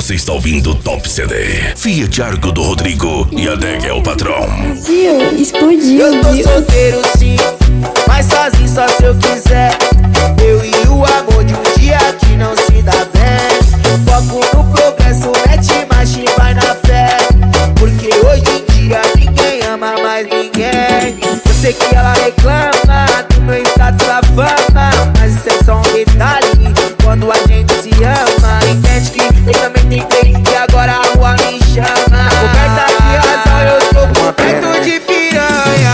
Você está ouvindo Top CD. Fiat Argo do Rodrigo e a Deg é o patrão. Viu? Explodiu. Eu tô solteiro sim, mas sozinho só se eu quiser. Eu e o amor de um dia que não se dá bem. Foco no progresso, mete marcha e vai na fé. Porque hoje em dia ninguém ama mais ninguém. Eu sei que ela reclama do meu status da fama, mas isso é só um detalhe. Quando a gente se ama, entende que eu também tentei e agora a rua me chama. Coberta de razão, eu tô coberto de piranha.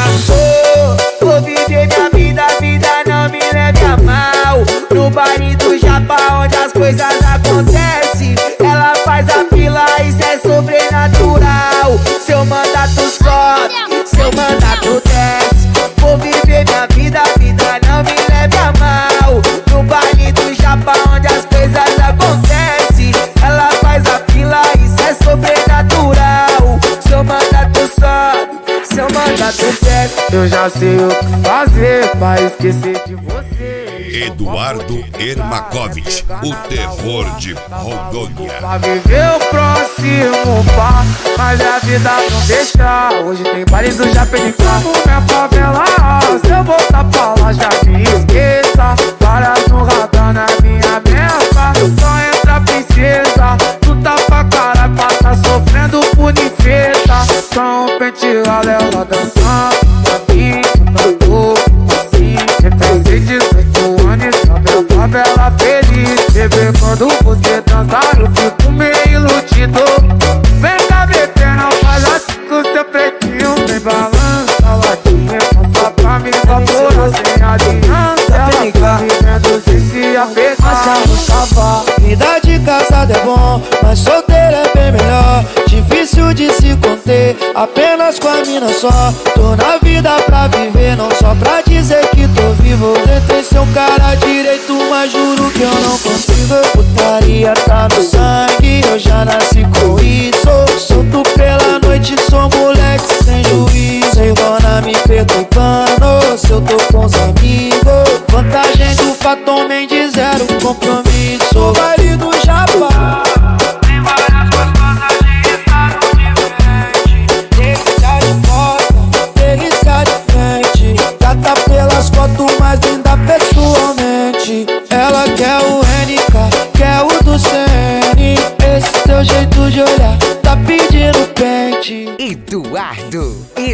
Vou viver minha vida, a vida não me leve a mal. No baile do Japa, onde as coisas acontecem, ela faz a fila, isso é sobrenatural. Seu mandato sobe, seu mandato desce. Vou viver minha vida, a vida não me leve a mal. No baile do Japa, onde as coisas acontecem, ela faz a fila, isso é sobrenatural. Seu mandato sobe, seu mandato desce. Eu já sei o que fazer pra esquecer de você. Eduardo Ermakovich, o terror de Rondônia. Pra viver o próximo par, mas a vida não deixa. Hoje tem baile do Japa de carro, minha favela. Se eu voltar pra lá já me esqueça. Várias no radar na minha meta. Só entra princesa, tu tá pra caralho pra tá sofrendo punifeta. Só um penteado ela dançando pra mim, cantou assim. Já tem 18 anos, sabe a favela feliz. Bebê, quando você dançar eu fico meio iludido. Vem cá, bebê, não faz assim com seu pretinho. Vem balança, latinha, passa pra mim, vapora sem aliança. Ela tá vivendo sem se apegar. Mas vamos salvar, vida de casado é bom, mas solteiro é bem melhor. Difícil de se conter, apenas com a mina só. Tô na vida pra viver, não só pra dizer que tô vivo. Tentei ser um cara direito, mas juro que eu não consigo. Putaria tá no sangue, eu já nasci com isso. Solto pela noite, sou moleque sem juízo. Ivona me perturbando, se eu tô com os amigos. Vantagem do Fatom de zero compromisso. O baile do Japa tem várias gostosas de estado diferente. Delícia de porta, delícia de frente. Gata pelas fotos, mas linda pessoalmente. Ela quer o NK, quer o do CN. Esse teu jeito de olhar tá pedindo pente. Eduardo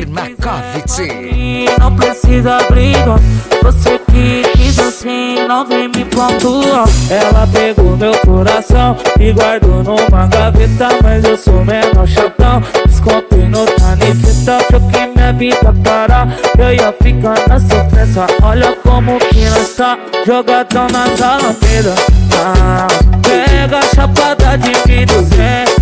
Ermakovich. Não precisa brigar, você que quis assim, não vem me pontuar. Ela pegou meu coração e guardou numa gaveta, mas eu sou menor chatão. Descontei no canifeta, joguei minha vida parar. Eu ia ficar na sofrência, olha como que nós tá jogadão nas alamedas. Pega a chapada de 1.200.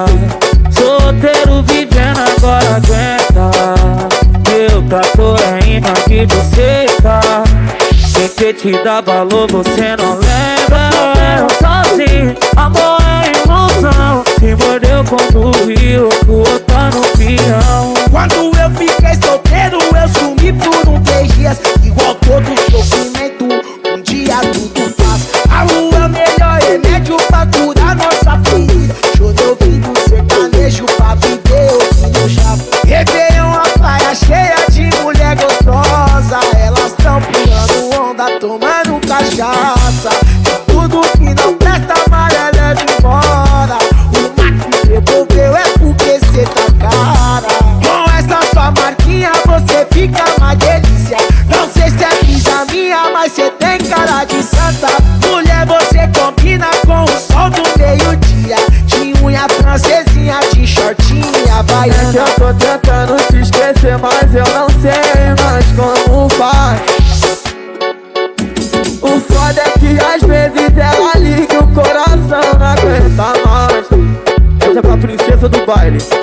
Solteiro vivendo agora aguenta. Meu trator é imã que você tá. Quem que te dá valor você não lembra. Eu sozinho, amor é ilusão. Se mordeu quando viu que o outro tá no peão. Quando eu fiquei solteiro eu sumi por 3 dias. Igual todo sofrimento, um dia tudo passa. A lua é o melhor remédio pra curar nossa ferida. Chorei ouvindo sertanejo pra viver ouvindo Japa. Réveillon, a praia cheia de mulher gostosa. Elas tão pulando onda, tomando cachaça. Tudo que não presta, amarelo é de embora. O Mac me devolveu é porque cê tá cara. Com essa sua marquinha você fica uma delícia. Não sei se é brisa minha, mas cê tem cara de santa. Mulher, você combina com o sol do meio-dia. De unha francesinha, de shortinha baiana. É que eu tô tentando te esquecer, mas eu não sei mais como faz. O foda é que às vezes ela liga e o coração não aguenta mais. Essa é pra princesa do baile.